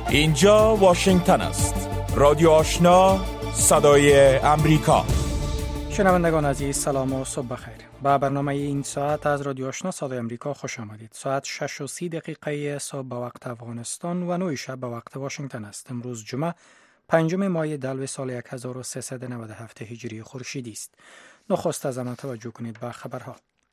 اینجا واشنگتن است. رادیو آشنا، صدای امریکا. شنوندگان عزیز، سلام و صبح بخیر. با برنامه این ساعت از رادیو آشنا صدای امریکا خوش آمدید. ساعت 6:30 صبح به وقت افغانستان و 9 شب به وقت واشنگتن است. امروز جمعه 5 ماه دلو سال 1397 هجری خورشیدی است. نخست از آن توجه کنید به خبرها.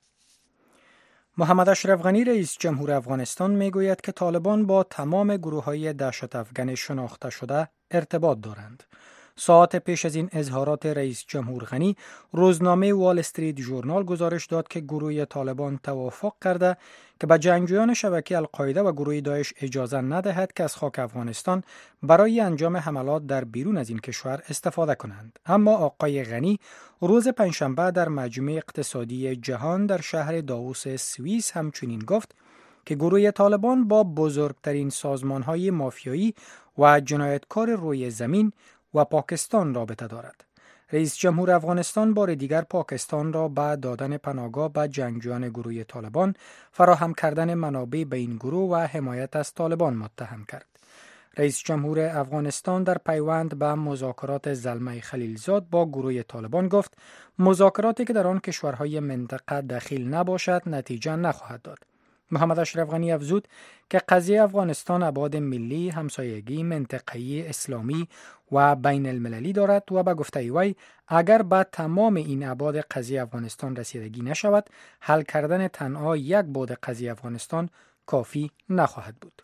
محمد اشرف غنی رئیس جمهور افغانستان میگوید که طالبان با تمام گروه‌های دهشت افغان شناخته شده ارتباط دارند. ساعت پیش از این اظهارات رئیس جمهور غنی، روزنامه وال استریت ژورنال گزارش داد که گروه طالبان توافق کرده که به جنگجویان شبکه القاعده و گروه داعش اجازه ندهد که از خاک افغانستان برای انجام حملات در بیرون از این کشور استفاده کنند. اما آقای غنی روز پنجشنبه در مجمع اقتصادی جهان در شهر داووس سوئیس همچنین گفت که گروه طالبان با بزرگترین سازمان‌های مافیایی و جنایتکار روی زمین و پاکستان رابطه دارد. رئیس جمهور افغانستان بار دیگر پاکستان را با دادن پناهگاه به جنگجویان گروه طالبان، فراهم کردن منابع به این گروه و حمایت از طالبان متهم کرد. رئیس جمهور افغانستان در پیوند به مذاکرات زلمه خلیلزاد با گروه طالبان گفت مذاکراتی که در آن کشورهای منطقه دخیل نباشد نتیجه نخواهد داد. محمد اشرف غنی افزود که قضیه افغانستان ابعاد ملی، همسایگی، منطقه‌ای، اسلامی و بین المللی دارد و به گفته وی اگر به تمام این ابعاد قضیه افغانستان رسیدگی نشود، حل کردن تنها یک بعد قضیه افغانستان کافی نخواهد بود.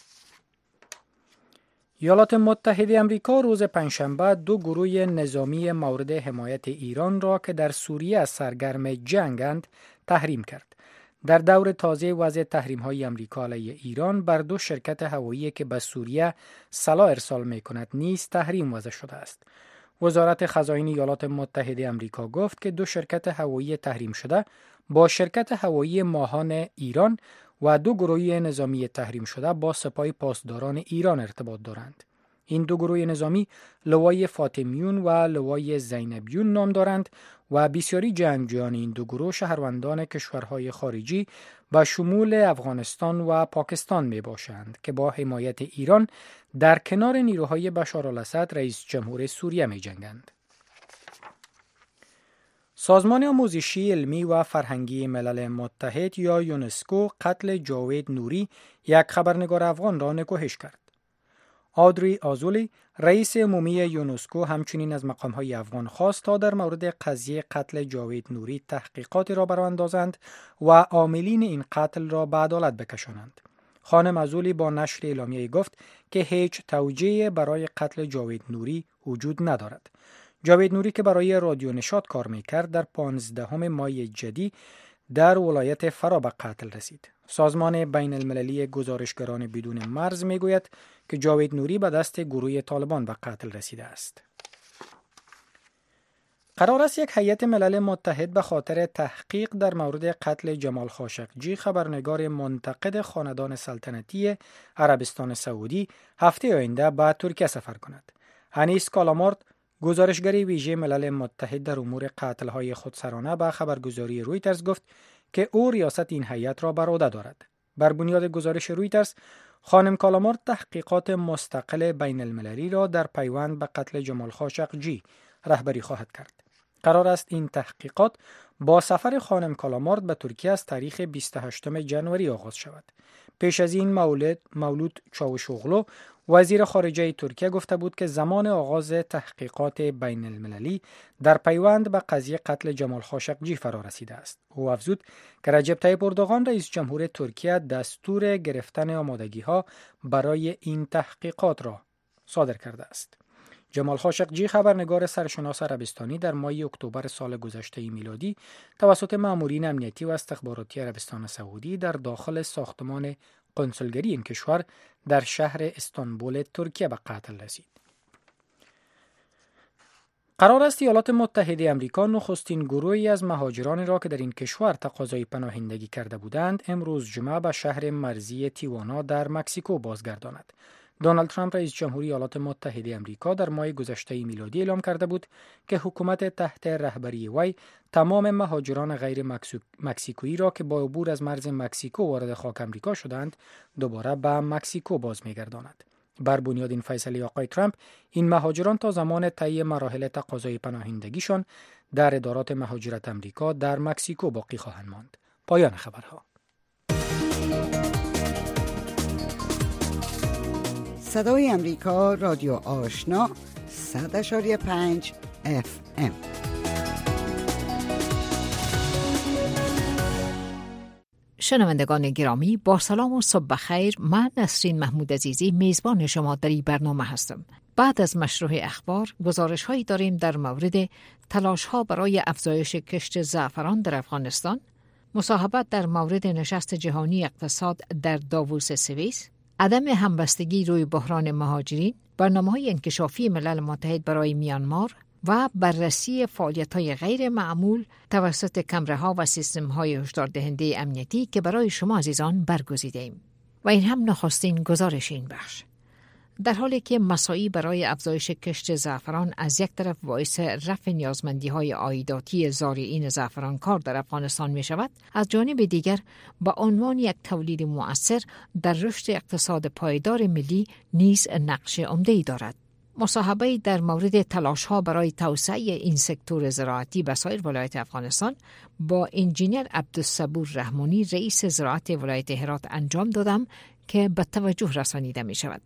ایالات متحده آمریکا روز پنجشنبه دو گروه نظامی مورد حمایت ایران را که در سوریه سرگرم جنگند تحریم کرد. در دور تازه وضع تحریم‌های آمریکا علیه ایران بر دو شرکت هوایی که به سوریه سلاح ارسال می‌کند نیز تحریم وضع شده است. وزارت خزائن ایالات متحده آمریکا گفت که دو شرکت هوایی تحریم شده با شرکت هوایی ماهان ایران و دو گروه نظامی تحریم شده با سپاه پاسداران ایران ارتباط دارند. این دو گروه نظامی لوای فاطمیون و لوای زینبیون نام دارند و بسیاری جنگجویان این دو گروه شهروندان کشورهای خارجی به شمول افغانستان و پاکستان می باشند که با حمایت ایران در کنار نیروهای بشار الاسد رئیس جمهور سوریه می جنگند. سازمان آموزشی علمی و فرهنگی ملل متحد یا یونسکو قتل جاوید نوری، یک خبرنگار افغان را نکوهش کرد. آدری آزولی رئیس عمومی یونسکو همچنین از مقام‌های افغان خواست تا در مورد قضیه قتل جاوید نوری تحقیقاتی را برآورده اندازند و عاملین این قتل را به عدالت بکشانند. خانم آزولی با نشر اعلامیه گفت که هیچ توجیهی برای قتل جاوید نوری وجود ندارد. جاوید نوری که برای رادیو نشاط کار می‌کرد در 15 مای جدی در ولایت فرا به قتل رسید. سازمان بین المللی گزارشگران بدون مرز میگوید که جاوید نوری به دست گروه طالبان به قتل رسیده است. قرار است یک هیئت ملل متحد به خاطر تحقیق در مورد قتل جمال خاشقجی، خبرنگار منتقد خاندان سلطنتی عربستان سعودی، هفته آینده به ترکیه سفر کند. انیس کالامارد، گزارشگر ویژه ملل متحد در امور قتل‌های خودسرانه، به خبرگزاری رویترز گفت که او ریاست این هیئت را بر عهده دارد. بر بنیاد گزارش رویترز، خانم کالامارد تحقیقات مستقل بین المللی را در پیوند به قتل جمال خاشقجی رهبری خواهد کرد. قرار است این تحقیقات با سفر خانم کالامارد به ترکیه از تاریخ 28 جنوری آغاز شود. پیش از این مولود چاوشوغلو وزیر خارجه ترکیه گفته بود که زمان آغاز تحقیقات بین المللی در پیوند به قضیه قتل جمال خاشقجی فرا رسیده است. او افزود که رجب طیب اردوغان رئیس جمهور ترکیه دستور گرفتن آمادگی‌ها برای این تحقیقات را صادر کرده است. جمال خاشقجی، خبرنگار سرشناس عربستانی، در ماه اکتبر سال گذشته میلادی توسط مامورین امنیتی و استخباراتی عربستان سعودی در داخل ساختمان قنسولگری این کشور در شهر استانبول ترکیه به قتل رسید. قرار است ایالات متحده آمریکا نخستین گروهی از مهاجرانی را که در این کشور تقاضای پناهندگی کرده بودند امروز جمعه به شهر مرزی تیوانا در مکزیکو بازگرداند. دونالد ترامپ رئیس جمهوری ایالات متحده آمریکا در ماه گذشته میلادی اعلام کرده بود که حکومت تحت رهبری وی تمام مهاجران غیر مکزیکویی را که با عبور از مرز مکزیکو وارد خاک آمریکا شدند دوباره به مکزیکو باز می‌گرداند. بر بنیاد این فیصله آقای ترامپ، این مهاجران تا زمان طی مراحل تقاضای پناهندگیشان در ادارات مهاجرت آمریکا در مکزیکو باقی خواهند ماند. پایان خبرها. صدای امریکا، رادیو آشنا، 100.5 FM. شنوندگان گرامی، با سلام و صبح بخیر. من نسرین محمود عزیزی میزبان شما در این برنامه هستم. بعد از مشروع اخبار گزارش هایی داریم در مورد تلاش ها برای افزایش کشت زعفران در افغانستان، مصاحبت در مورد نشست جهانی اقتصاد در داووس سوئیس، عدم همبستگی روی بحران مهاجرین، برنامه‌های انکشافی ملل متحد برای میانمار و بررسی فعالیت‌های غیر معمول توسط کمره‌ها و سیستم‌های هشداردهنده امنیتی که برای شما عزیزان برگزیده‌ایم. و این هم نخستین گزارش این بخش. در حالی که مساعی برای افزایش کشت زعفران از یک طرف باعث رفع نیازمندی‌های عایداتی زارعین زعفران کار در افغانستان می شود، از جانب دیگر با عنوان یک تولید مؤثر در رشد اقتصاد پایدار ملی نیز نقش عمده‌ای دارد. مصاحبه در مورد تلاش‌ها برای توسعه این سکتور زراعتی به سایر ولایات افغانستان با انجینیر عبدالصبور رحمانی رئیس زراعت ولایت هرات انجام دادم که به توجه رسانیده می شود.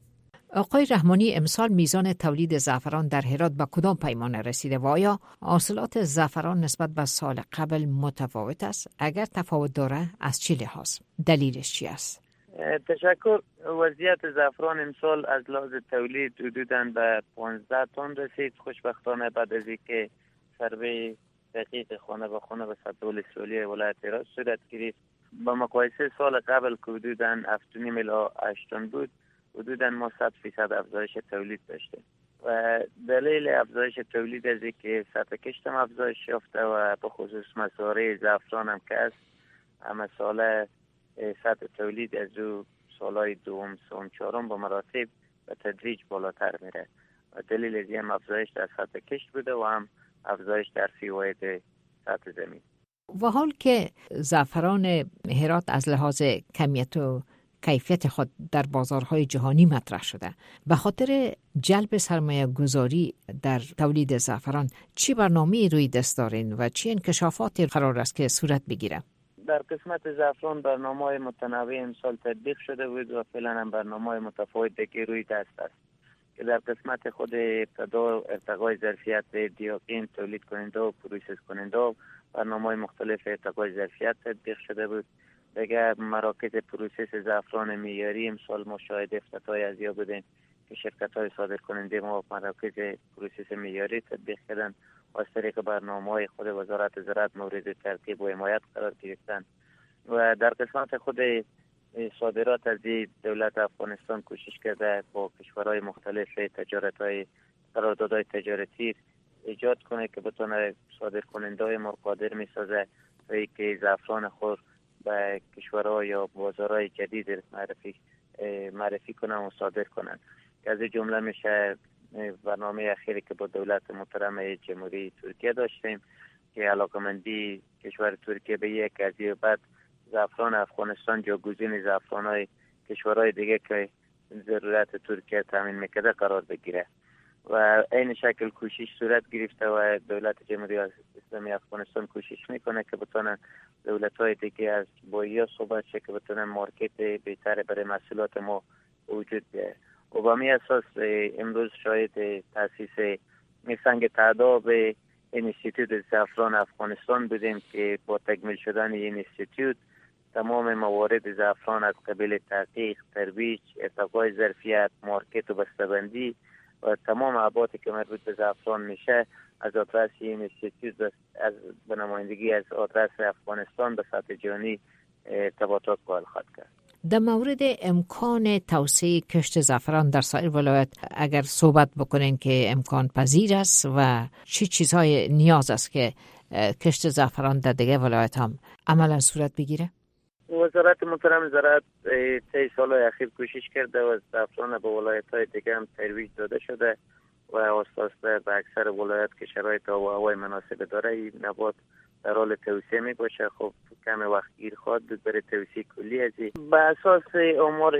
آقای رحمانی، امسال میزان تولید زعفران در هرات به کدام پیمانه رسیده و آیا حاصلات زعفران نسبت به سال قبل متفاوت است؟ اگر تفاوت داره از چه لحاظ؟ دلیلش چی است؟ تشکر. وضعیت زعفران امسال از لحاظ تولید حدوداً به 15 تن رسید. خوشبختانه بعد از اینکه سروی دقیق خانه به خانه به سطح سالی ولایت هرات صورت گرفت، با مقایسه سال قبل که حدوداً 7.5 الی 8 تن بود، حدوداً ما 100% افزایش تولید داشتیم و دلیل افزایش تولید از اینکه سطح کشت هم افزایش یافته و به خصوص مزارع زعفران هم که است، همه ساله سطح تولید از او سالهای دوم، سوم، چهارم با مراتب به تدریج بالاتر میره و دلیل از این افزایش در سطح کشت بوده و هم افزایش در فیواید سطح زمین. و حال که زعفران هرات از لحاظ کمیت و کیفیت خود در بازارهای جهانی مطرح شده، به خاطر جلب سرمایه گذاری در تولید زعفران چی برنامه روی دست دارین و چی انکشافاتی قرار است که صورت بگیره؟ در قسمت زعفران برنامه‌های متنوع امسال تطبیق شده بود و فعلا هم برنامه‌های متفاوت دیگه روی دست است که در قسمت خود ابتدا ارتقای ظرفیت دیوقین تولید کننده و پروسس کننده و برنامه‌های مختلف ارتقای ظرفیت تطبیق شده بود. دیگه مراکز پروسس زعفران معیاری امسال ما شاهد افتتاحی از یا بودیم که شرکت‌های صادر کننده ما مراکز پروسس معیاری تطبیق کردن و از طریق برنامه‌های خود وزارت زراعت مورد ترتیب و حمایت قرار گرفتن. و در قسمت خود صادرات از دولت افغانستان کوشش کرده با کشورهای مختلف تجارت‌های قراردادهای تجارتی ایجاد کنه که بتونه صادر کننده ما قادر می‌سازه تا اینکه زعفران خود به کشورها یا بازارهای جدید معرفی کنن و صادر کنن. از جمله میشه برنامه اخیری که با دولت محترم جمهوری ترکیه داشتیم که علاقمندی کشور ترکیه به یک از بعد زعفران افغانستان جاگزین زعفران‌های کشورهای دیگه که ضرورت ترکیه تامین میکرده قرار بگیره و این شکل کوشش صورت گرفته و دولت جمهوری اسلامی افغانستان کوشش میکنه که بتونن دولت‌های دیگه از بویا صحبت شه که بتونن مارکت بهتر برای محصولات ما وجود بیاره. و با می اساس امروز شاید تاسیس سنگ تعداب اینستیتوت زعفران افغانستان بودیم که با تکمیل شدن این اینستیتوت تمام موارد زعفران از قبیل تحقیق، ترویج، ارتقای ظرفیت، مارکت و بسته‌بندی و تمام ابعادی که مربوط به زعفران میشه از آدرس این اینستیتوت از به نمایندگی از آدرس افغانستان به سطح جهانی ارتباطات قائل خواهد کرد. در مورد امکان توسعه کشت زعفران در سایر ولایات اگر صحبت بکنین که امکان پذیر است و چه چیزهای نیاز است که کشت زعفران در دیگه ولایات هم عملا صورت بگیره؟ وزارت محترم زراعت طی سال‌های اخیر کوشش کرده و زعفران به ولایت‌های دیگه هم ترویج داده شده و آساسته به اکثر ولایات که شرایط آب و هوای مناسب داره این نبات در حال توسعه می باشه. خب کم وقت گیر خواهد بود برای توسعه کلی از این. به اساس آمار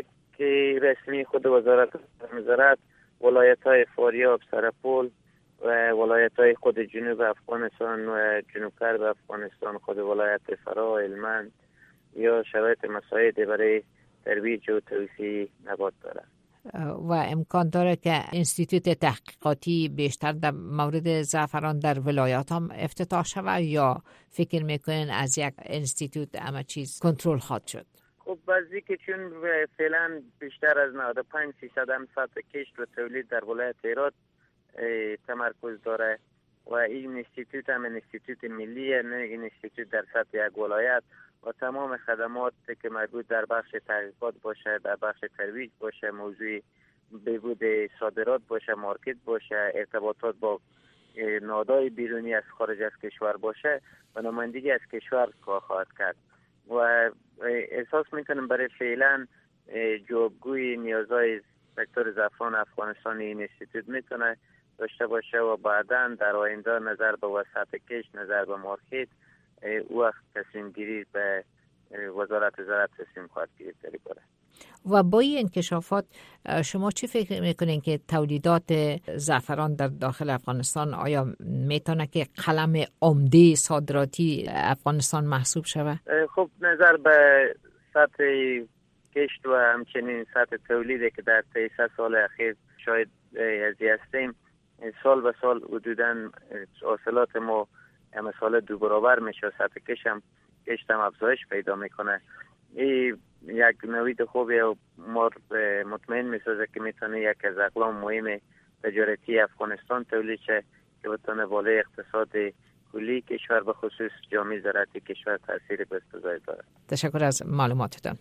رسمی خود وزارت ولایت‌های فاریاب، سرپول و ولایت‌های خود جنوب افغانستان و جنوب غرب افغانستان، خود ولایت فرا، هلمند یا شرایط مساعد برای ترویج و توسعه نبات دارد. و امکان داره که انستیتوت تحقیقاتی بیشتر در مورد زعفران در ولایات هم افتتاح شود یا فکر میکنین از یک انستیتوت همه چیز کنترل خواهد شد؟ خب بعضی که چون فعلا بیشتر از 95% هم سطح کشت و تولید در ولایت هرات تمرکز داره و این انستیتوت هم انستیتوت ملیه، نه این انستیتوت در سطح یک ولایت، و تمام خدمات که مربوط در بخش تحقیقات باشه، در بخش ترویج باشه، موضوع بهبود صادرات باشه، مارکت باشه، ارتباطات با نهادهای بیرونی از خارج از کشور باشه و نمایندگی از کشور خواهد کرد و احساس میکنم برای فعلا جوابگوی نیازهای سکتور زعفران افغانستان این انستیتوت میتونه داشته باشه و بعداً در آینده نظر به وسعت کشت، نظر به مارکت وقت تصمیم گیری به وزارت زراعت تصمیم خواهد گرفت در باره. و با این انکشافات شما چی فکر میکنین که تولیدات زعفران در داخل افغانستان آیا میتونه که قلم عمده صادراتی افغانستان محسوب شود؟ خب نظر به سطح کشت و همچنین سطح تولیدی که در 3 سال اخیر شاید ازی هستیم، سال به سال حدوداً حاصلات ما همه سال 2 برابر میشه، سطح کشتم افزایش پیدا میکنه. این یک نوید خوبی و ما مطمئن میسازه که میتونه یک از اقلام مهم تجارتی افغانستان تولید شه که بتونه بالای اقتصاد کلی کشور به خصوص جامعه زراعتی کشور تاثیر بسزایی داره. تشکر از معلوماتتان.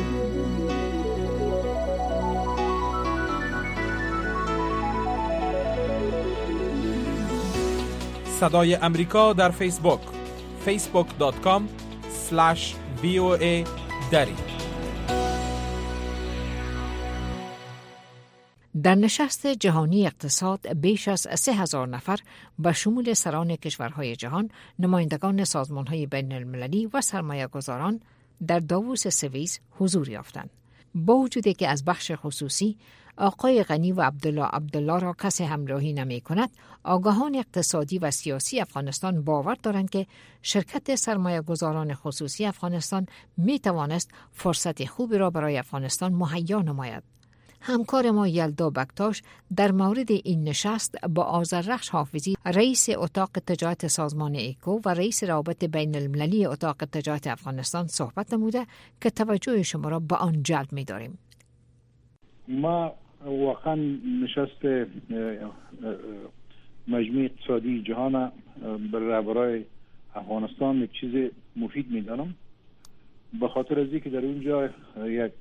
صدای امریکا در فیسبوک facebook.com/VOA دری. در نشست جهانی اقتصاد بیش از 3000 نفر به شمول سران کشورهای جهان، نمایندگان سازمانهای بین المللی و سرمایه‌گذاران در داووس سوئیس حضور یافتند. با وجودی که از بخش خصوصی آقای غنی و عبدالله را کسی همراهی نمی کند، آگاهان اقتصادی و سیاسی افغانستان باور دارند که شرکت سرمایه گذاران خصوصی افغانستان می توانست فرصت خوبی را برای افغانستان مهیا نماید. همکار ما یلدا بکتاش در مورد این نشست با آذررخش حافظی، رئیس اتاق تجارت سازمان ایکو و رئیس روابط بین المللی اتاق تجارت افغانستان صحبت نموده که توجه شما را به آن جلب می داریم. ما واقعا نشست مجمع اقتصادی جهان برای افغانستان یک چیز مفید میدانم، به خاطر از اینکه در اونجا یک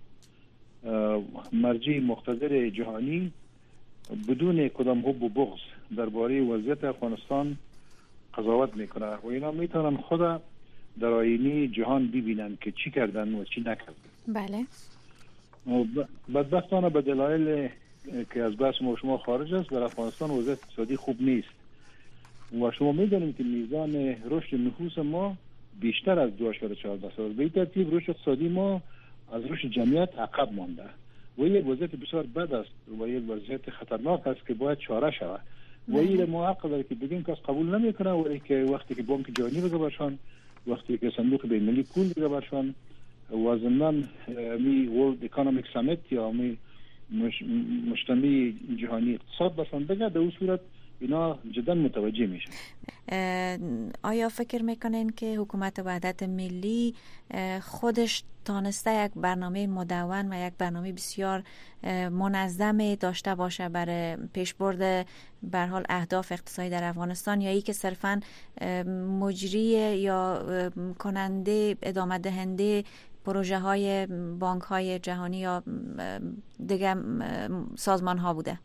مرجع مقتدر جهانی بدون کدام حب و بغض درباره وضعیت افغانستان قضاوت میکنه و اینا میتونن خود در آینه جهان ببینن که چی کردن و چی نکردن. بله. بدبختانه به دلایل که از بحث ما شما خارج است، در افغانستان وضعیت اقتصادی خوب نیست و شما میدونید که میزان رشد نفوس ما بیشتر از 2.14%. به این ترتیب رشد اقتصادی ما از رشد جمعیت عقب مانده و یک وضعیت بسیار بد است و یک وضعیت خطرناک است که باید چاره شود و این ما حق داره که بگیم کس قبول نمیکنه، ولی که وقتی که بانک جهانی بگه برشان، وقتی که صندوق بین‌المللی پول بگه برشان و ضمن می ورلد اکونومیک سامیت یا می مجتمع جهانی اقتصاد برشان بگه، در اون صورت اینا جدا متوجه میشن. آیا فکر میکنین که حکومت وحدت ملی خودش تانسته یک برنامه مدون و یک برنامه بسیار منظم داشته باشه برای پیشبرد به هر حال اهداف اقتصادی در افغانستان، یا ای که صرفاً مجری یا کننده ادامه دهنده پروژه های بانک های جهانی یا دیگه سازمان ها بوده؟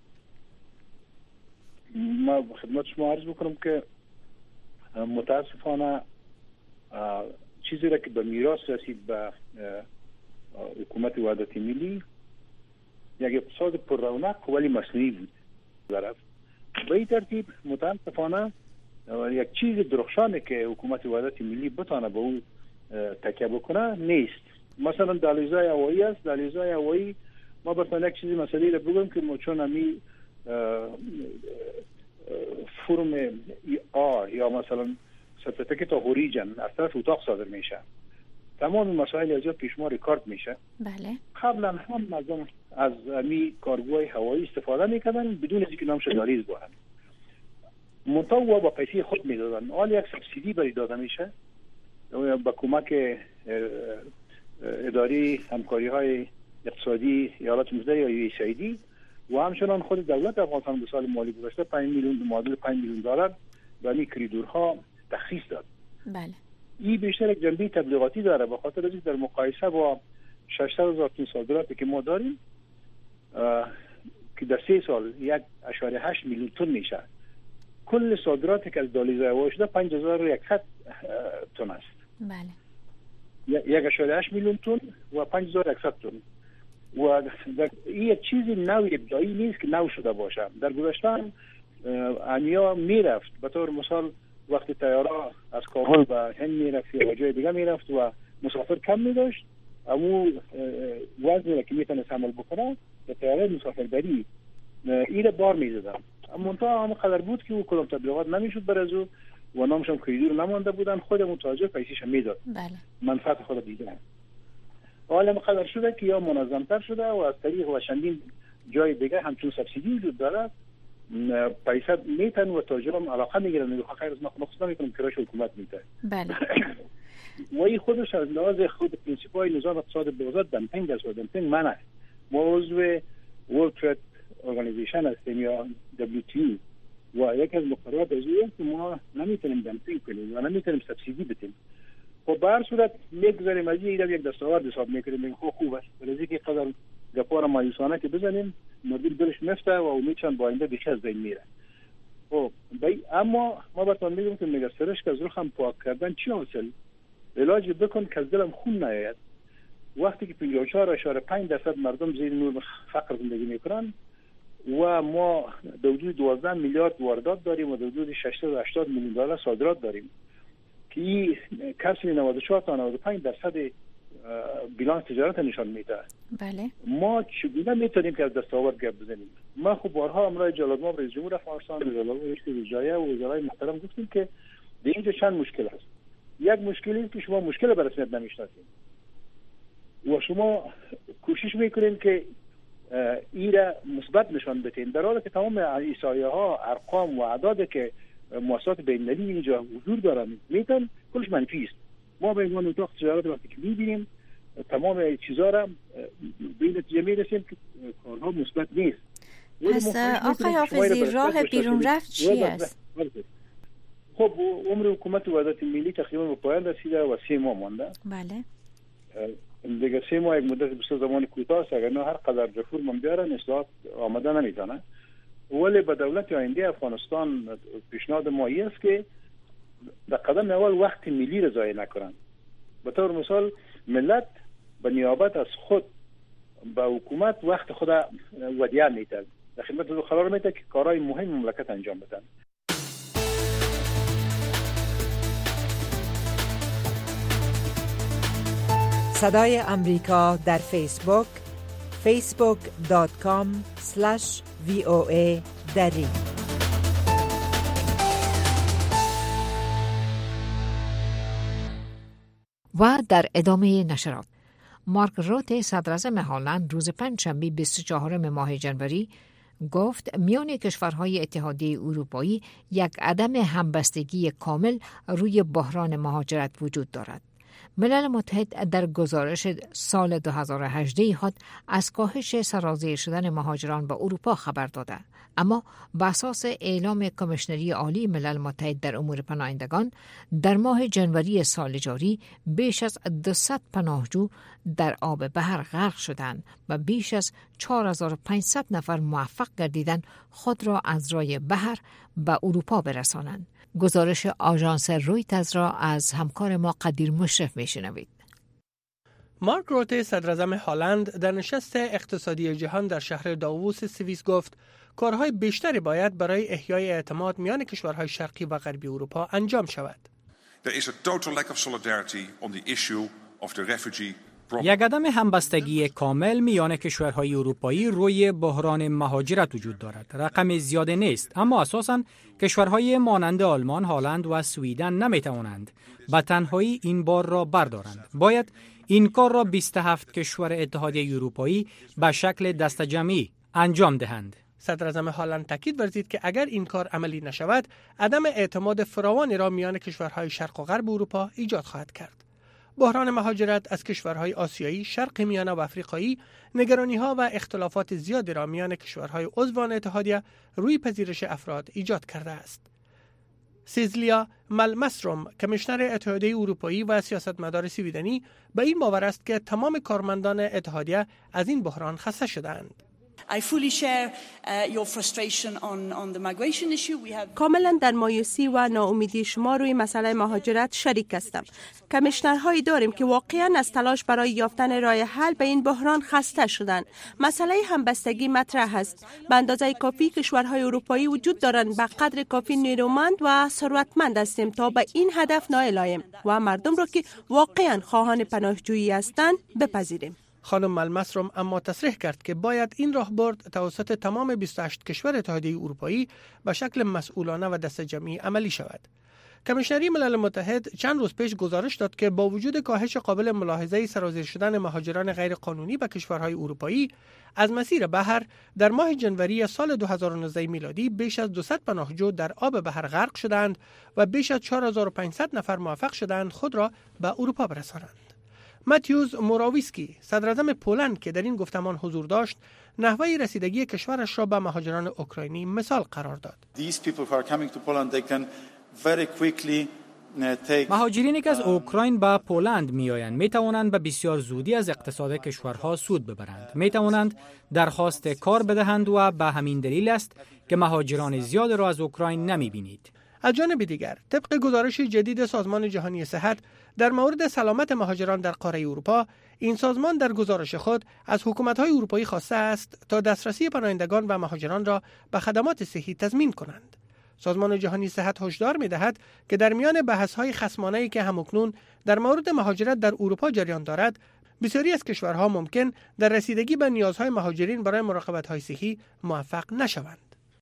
ما خدمت شما عرض بکنم که متاسفانه چیزی را که به میراث رسید به حکومت وحدت ملی یک اقتصاد پر رونق ولی مصنوعی بود. به این ترتیب متاسفانه یک چیز درخشانه که حکومت وحدت ملی بتانه به اون تکیه بکنه نیست. مثلا دهلیزهای هوایی است. دهلیزهای هوایی ما مثلا یک چیزی مسئله رو بگم که ما چون همی فرم آ یا مثلا سرتیفیکت آف اوریجن از طرف اتاق صادر میشه، تمام مسائل از جا پیشما ریکارد میشه. بله. قبلا هم از همی کارگوهای هوایی استفاده میکردن بدون از اینکه نامش داریز بودن، منطقه و با پیسه خود میدادن. حال یک سبسیدی برای داده میشه با کمک اداری همکاری های اقتصادی ایالات متحده یا USAID و همچنان خود دولت افغانستان به سال مالی گذشته 5 میلیون معادل 5 میلیون دلار برای کریدورها تخصیص داد. بله. این بیشتر یک جنبه تبلیغاتی داره، به خاطر اینکه در مقایسه با 600,000 تن صادراتی که ما داریم که در 3 سال 1.8 میلیون تن میشه، کل صادراتی که از دالیز هوا شده 5100 تن است. بله. 1.8 میلیون تن و 5100 تن و این یک چیزی نوی ابداعی نیست که نو شده باشه. در گذشته انیا میرفت، به طور مثال وقتی طیاره از کابل به هند میرفت یا جای دیگه میرفت و مسافر کم میداشت، امو وزنی که میتونه حمل بکنه به طیاره مسافربری این بار میزدن. اما تا هم قدر بود که او کدام تبلیغات نمیشد بر از او و نامش هم کریدور نمانده بودن، خود متاجر پیسیش میداد. بله. منفعت خود دیدن. حالا مقدر شده که یا منظمتر شده و از طریق و چندین جای دیگه همچون سبسیدی وجود داره، پیسه میتن و تاجران علاقه میگیرن و خیر از مخصوصا میکنم کراش حکومت میده. بله. و این خودش از لحاظ خود پرینسیپای نظام اقتصاد بازار دمپینگ است و دمپینگ منع. ما عضو ورلد ترید ارگانیزیشن هستیم یا WTO و یک از مقررات از این که ما نمیتونیم دمپینگ کنیم و نمیتونیم سبسیدی بدیم. خب به هر صورت میگذاریم از این یک دستاورد حساب میکنیم. خوب است برای که قدر گپار مایوسانه که بزنیم مردم دلش نفته و امیدشان با آینده بیش از بین میره. خب اما ما براتون میگم که میگه سرش که از روخم پاک کردن چی حاصل؟ علاج بکن که از دلم خون نیاید. وقتی که 54.5% مردم زیر نور فقر زندگی میکنن و ما حدود 12 میلیارد واردات داریم و حدود 680 میلیون دلار صادرات داریم که این کسری 94 تا 95% بیلانس تجارت نشان میده. بله. ما چگونه میتونیم که از دستاورد گپ بزنیم؟ ما خب بارها امرای جلال‌مآب رئیس جمهور افغانستان و جلال‌مآب وزرای و وزرای محترم گفتیم که در اینجا چند مشکل هست. یک مشکلی است که شما مشکل به رسمیت نمیشناسید و شما کوشش میکنین که این را مثبت نشان بدین، در حالی که تمام احصایه ها، ارقام و اعداد که مؤسسات بین‌المللی اینجا حضور دارن میتون کلش منفی است. ما به عنوان اتاق تجارت وقتی که میبینیم تمام چیزا را به نتیجه میرسیم که کارها مثبت نیست. پس آقای حافظی راه بیرون رفت چی است؟ خب عمر حکومت وحدت ملی تقریبا به پایان رسیده و 3 ماه مانده. بله. دیگه 3 ماه یک مدت بسیار زمان کوتاه است، اگر نه هر قدر رفورم هم بیارن اصلاحات آمده نمیتونه. ولی به دولت آینده افغانستان پیشنهاد ما است که در قدم اول وقت ملی را ضایع نکنن. به طور مثال ملت به نیابت از خود به حکومت وقت خود ودیعه میده، در خدمت او قرار میده که کارهای مهم مملکت انجام بدن. صدای امریکا در فیسبوک facebook.com/VOA دری. و در ادامه نشرات، مارک روته صدراعظم هلند روز پنجشنبه 24 ماه ژانویه گفت میان کشورهای اتحادیه اروپایی یک عدم همبستگی کامل روی بحران مهاجرت وجود دارد. ملل متحد در گزارش سال 2018 خود از کاهش سرازیر شدن مهاجران به اروپا خبر داده، اما بر اساس اعلام کمیشنری عالی ملل متحد در امور پناهندگان در ماه ژانویه سال جاری بیش از 200 پناهجو در آب بحر غرق شدند و بیش از 4500 نفر موفق گردیدند خود را از راه بحر به اروپا برسانند. گزارش آژانس رویترز را از همکار ما قدیر مشرف میشنوید. مارک روته صدراعظم هلند در نشست اقتصادی جهان در شهر داووس سوئیس گفت کارهای بیشتری باید برای احیای اعتماد میان کشورهای شرقی و غربی اروپا انجام شود. There is a total lack of solidarity on the issue of the refugee یک عدم همبستگی کامل میان کشورهای اروپایی روی بحران مهاجرت وجود دارد. رقم زیاد نیست، اما اساساً کشورهای مانند آلمان، هلند و سویدن نمیتوانند به تنهایی این بار را بردارند. باید این کار را 27 کشور اتحادیه اروپایی به شکل دست جمعی انجام دهند. صدراعظم هلند تاکید ورزید که اگر این کار عملی نشود، عدم اعتماد فراوانی را میان کشورهای شرق و غرب اروپا ایجاد خواهد کرد. بحران مهاجرت از کشورهای آسیایی، شرق میانه و افریقایی، نگرانی‌ها و اختلافات زیادی را میان کشورهای عضوان اتحادیه روی پذیرش افراد ایجاد کرده است. سیزلیا مالمستروم، کمیشنر اتحادیه اروپایی و سیاستمدار سویدنی، به این باور است که تمام کارمندان اتحادیه از این بحران خسته شده‌اند. کاملا در مایوسی و ناامیدی شما روی مسئله مهاجرت شریک هستم. کمیشنرهایی داریم که واقعا از تلاش برای یافتن راه حل به این بحران خسته شدند. مسئله همبستگی مطرح است. به اندازه کافی کشورهای اروپایی وجود دارند به قدر کافی نیرومند و ثروتمند هستیم تا به این هدف نائل آییم و مردم را که واقعا خواهان پناهجویی هستند بپذیریم. خانم مالمستروم اما تصریح کرد که باید این راهبرد توسط تمام 28 کشور اتحادیه اروپایی به شکل مسئولانه و دست جمعی عملی شود. کمیشنری ملل متحد چند روز پیش گزارش داد که با وجود کاهش قابل ملاحظه سرازیر شدن مهاجران غیرقانونی به کشورهای اروپایی، از مسیر بحر در ماه جنوری سال 2019 میلادی بیش از 200 پناهجو در آب بحر غرق شدند و بیش از 4500 نفر موفق شدند خود را به اروپا برسانند. ماتیوز موراویسکی، صدراعظم پولند که در این گفتمان حضور داشت، نحوه رسیدگی کشورش را به مهاجران اوکراینی مثال قرار داد. مهاجرینی که از اوکراین به پولند میآیند می توانند به بسیار زودی از اقتصاد کشورها سود ببرند. می توانند درخواست کار بدهند و به همین دلیل است که مهاجران زیاد را از اوکراین نمی بینید. از جانب دیگر، طبق گزارش جدید سازمان جهانی صحت در مورد سلامت مهاجران در قاره اروپا، این سازمان در گزارش خود از حکومت‌های اروپایی خواسته است تا دسترسی پناهندگان و مهاجران را به خدمات صحی تضمین کنند. سازمان جهانی صحت هشدار می‌دهد که در میان بحث‌های خصمانه‌ای که همکنون در مورد مهاجرت در اروپا جریان دارد، بسیاری از کشورها ممکن در رسیدگی به نیازهای مهاجرین برای مراقبت‌های صحی موفق نشوند.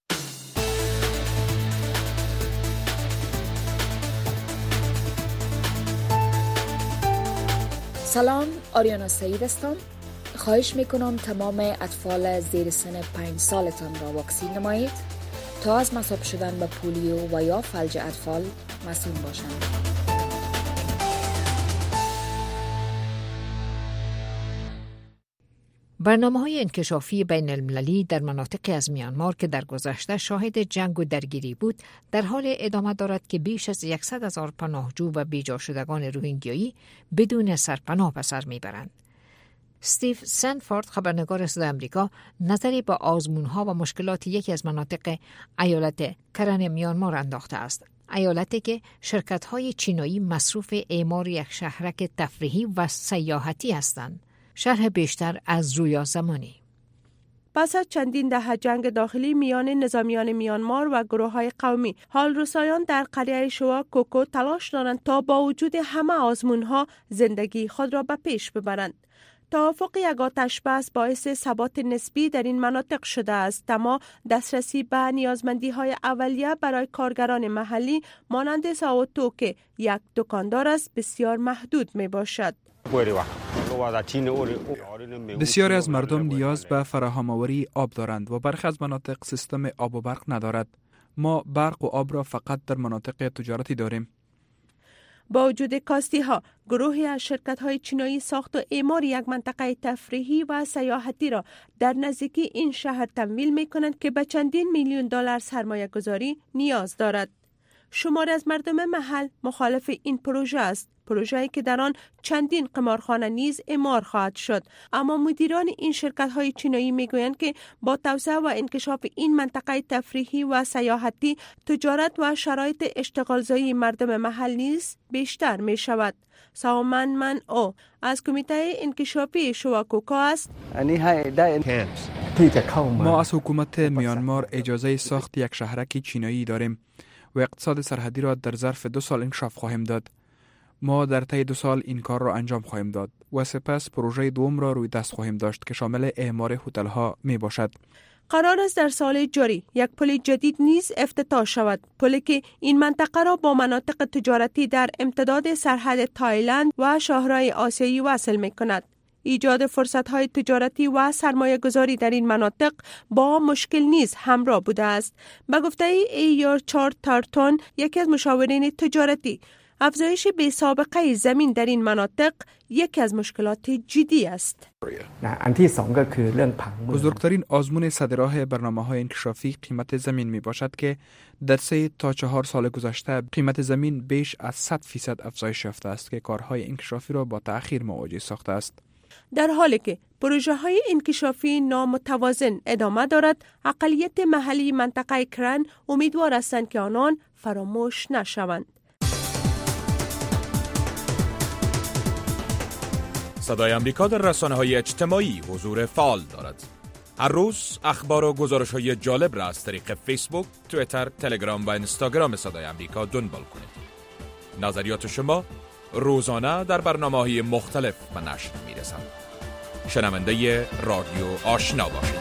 سلام، آریانا سعید هستم. خواهش میکنم تمام اطفال زیر سن 5 سالتان را واکسین نمایید تا از مصاب شدن به پولیو و یا فلج اطفال مسئول باشند. برنامه‌های انکشافی بین المللی در مناطقی از میانمار که در گذشته شاهد جنگ و درگیری بود، در حال ادامه دارد که بیش از 100,000 پناهجو و بیجا شدگان روهینگیایی بدون سرپناه به سر میبرند. استیو سنفورد، خبرنگار صدای آمریکا، نظری به آزمون‌ها و مشکلات یکی از مناطق ایالت کرن میانمار انداخته است. ایالتی که شرکت‌های چینایی مصروف اعمار یک شهرک تفریحی و سیاحتی هستند. شرح بیشتر از رویا زمانی. پس از چندین دهه جنگ داخلی میان نظامیان میانمار و گروه‌های قومی، حال رسایان در قریه شوا کوکو تلاش دارند تا با وجود همه آزمون‌ها زندگی خود را به پیش ببرند. توافق یک آتش بس باعث ثبات نسبی در این مناطق شده است، اما دسترسی به نیازمندی‌های اولیه برای کارگران محلی مانند ساوتو که یک دکاندار است بسیار محدود می باشد. بسیاری از مردم نیاز به فراهم‌آوری آب دارند و برخی از مناطق سیستم آب و برق ندارد. ما برق و آب را فقط در مناطق تجارتی داریم. با وجود کاستی ها، گروهی از شرکت های چینایی ساخت و اعمار یک منطقه تفریحی و سیاحتی را در نزدیکی این شهر تمویل می کنند که به چندین میلیون دلار سرمایه گذاری نیاز دارد. شماری از مردم محل مخالف این پروژه است، پروژه‌ای که در آن چندین قمارخانه نیز اعمار خواهد شد، اما مدیران این شرکت‌های چینایی می‌گویند که با توسعه و انکشاف این منطقه تفریحی و سیاحتی، تجارت و شرایط اشتغالزایی مردم محل نیز بیشتر می‌شود. ساومن من او از کمیته انکشافی شواکوکا است. ما از حکومت میانمار اجازه ساخت یک شهرک چینایی داریم و اقتصاد سرحدی را در ظرف 2 سال انکشاف خواهیم داد. ما در طی 2 سال این کار را انجام خواهیم داد و سپس پروژه دوم را روی دست خواهیم داشت که شامل اعمار هتل‌ها می باشد. قرار است در سال جاری یک پل جدید نیز افتتاح شود، پلی که این منطقه را با مناطق تجارتی در امتداد سرحد تایلند و شاهراه آسیایی وصل می کند. ایجاد فرصت‌های تجارتی و سرمایه‌گذاری در این مناطق با مشکل نیز همراه بوده است. به گفته ایارچارد تارتون، یکی از مشاورین تجارتی، افزایش بی‌سابقه زمین در این مناطق یکی از مشکلات جدی است. بزرگترین آزمون صدراه برنامه‌های انکشافی قیمت زمین می باشد که در 3 تا 4 سال گذشته قیمت زمین بیش از 100% افزایش یافته است که کارهای انکشافی را با تأخیر مواجه ساخته است. در حالی که پروژه‌های انکشافی نامتوازن ادامه دارد، اقلیت محلی منطقه کرن امیدوار هستند که آنان فراموش نشوند. صدای امریکا در رسانه‌های اجتماعی حضور فعال دارد. هر روز اخبار و گزارش‌های جالب را از طریق فیسبوک، توییتر، تلگرام و اینستاگرام صدای امریکا دنبال کنید. نظریات شما روزانه در برنامه‌های مختلف به نشر می‌رسند. شنونده رادیو آشنا باشید.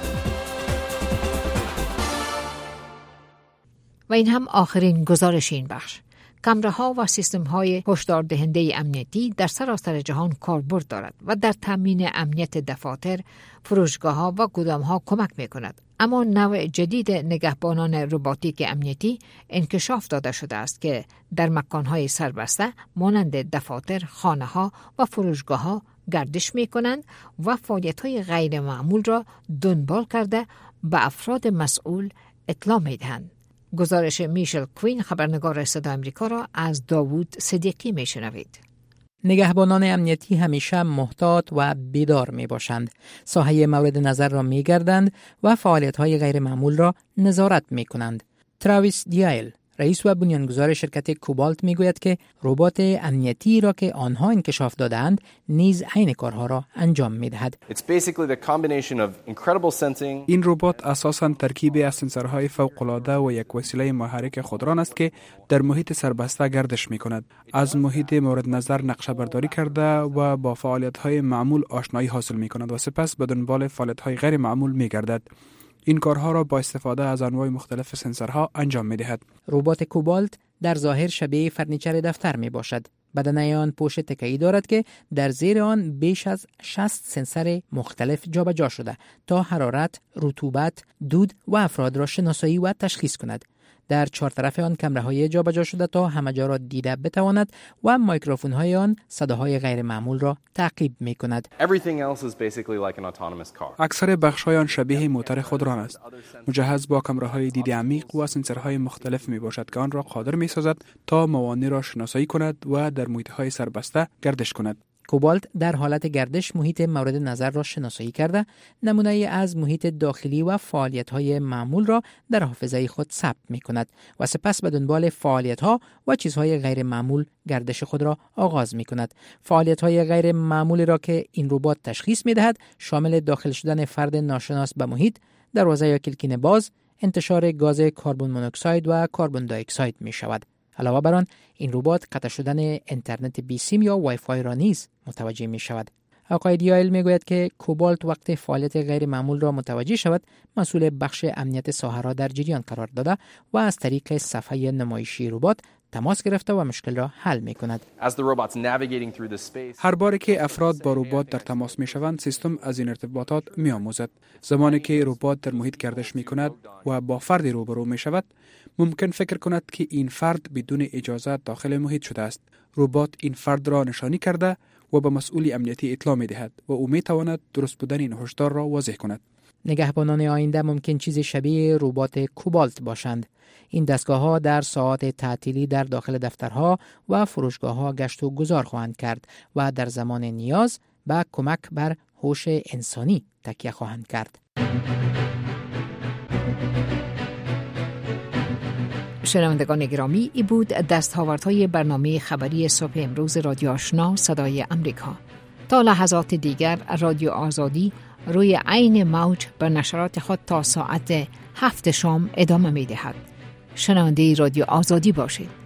و این هم آخرین گزارش این بخش. کامراها و سیستم‌های هشدار دهنده امنیتی در سراسر جهان کاربرد دارد و در تامین امنیت دفاتر، فروشگاه‌ها و گودام‌ها کمک می‌کند. اما نوع جدید نگهبانان رباتیک امنیتی انکشاف داده شده است که در مکان‌های سربسته مانند دفاتر، خانه‌ها و فروشگاه‌ها گردش می‌کنند و فعالیت‌های غیر معمول را دنبال کرده به افراد مسئول اطلاع می‌دهند. گزارش میشل کوین خبرنگار صدای امریکا را از داوود صدیقی میشنوید. نگهبانان امنیتی همیشه محتاط و بیدار می باشند. ساحه مورد نظر را می گردند و فعالیت‌های غیر معمول را نظارت می کنند. تراویس دیایل، رئیس و بنیانگذار شرکت کوبالت میگوید که ربات امنیتی را که آنها انکشاف دادند نیز عین کارها را انجام می‌دهد. این ربات اساساً ترکیبی از سنسورهای فوق‌العاده و یک وسیله محرک خودران است که در محیط سربسته گردش می‌کند. از محیط مورد نظر نقشه برداری کرده و با فعالیت‌های معمول آشنایی حاصل می‌کند و سپس به دنبال فعالیت‌های غیر معمول می‌گردد. این کارها را با استفاده از انواع مختلف سنسورها انجام می‌دهد. ربات کوبالت در ظاهر شبیه فرنیچر دفتر می باشد. بدن آن پوش تکه‌ای دارد که در زیر آن بیش از 60 سنسور مختلف جابجا شده تا حرارت، رطوبت، دود و افراد را شناسایی و تشخیص کند. در 4 طرف آن کامراهای جابجا شده تا همه جا را دیده بتواند و میکروفون‌های آن صداهای غیر معمول را تعقیب می‌کند. اکثر بخش‌های آن شبیه موتور خودران است. مجهز با کامراهای دید عمیق و سنسورهای مختلف میباشد که آن را قادر می‌سازد تا موانع را شناسایی کند و در محیط‌های سربسته گردش کند. کوبالت در حالت گردش محیط مورد نظر را شناسایی کرده، نمونه از محیط داخلی و فعالیت‌های معمول را در حافظه خود ثبت می‌کند و سپس به دنبال فعالیت‌ها و چیزهای غیر معمول گردش خود را آغاز می‌کند. فعالیت‌های غیر معمولی را که این ربات تشخیص می‌دهد شامل داخل شدن فرد ناشناس به محیط، دروازه یا کلکین باز، انتشار گاز کربن مونوکساید و کربن دی اکساید می‌شود. علاوه بر آن، این ربات قطع شدن اینترنت بی سیم یا وای فای را نیز متوجه می شود. آقای دیایل می گوید که کوبالت وقت فعالیت غیر معمول را متوجه شود، مسئول بخش امنیت ساحه را در جریان قرار داده و از طریق صفحه نمایشی ربات تماس گرفته و مشکل را حل می کند. هر بار که افراد با ربات در تماس می شوند، سیستم از این ارتباطات می آموزد. زمانی که ربات در محیط گردش می کند و با فرد روبرو می شود، ممکن فکر کند که این فرد بدون اجازه داخل محیط شده است. ربات این فرد را نشانی کرده و به مسئول امنیتی اطلاع می دهد و او می تواند درست بودن این هشدار را واضح کند. نگهبانان آینده ممکن چیزی شبیه ربات کوبالت باشند. این دستگاه‌ها در ساعات تعطیلی در داخل دفترها و فروشگاه‌ها گشت و گذار خواهند کرد و در زمان نیاز به کمک بر هوش انسانی تکیه خواهند کرد. شنوندگان گرامی، ای بود دستاوردهای برنامه خبری صبح امروز رادیو آشنا صدای امریکا. تا لحظات دیگر رادیو آزادی روی عین موج بر نشرات خود تا ساعت 7 شام ادامه می دهد. شنونده رادیو آزادی باشید.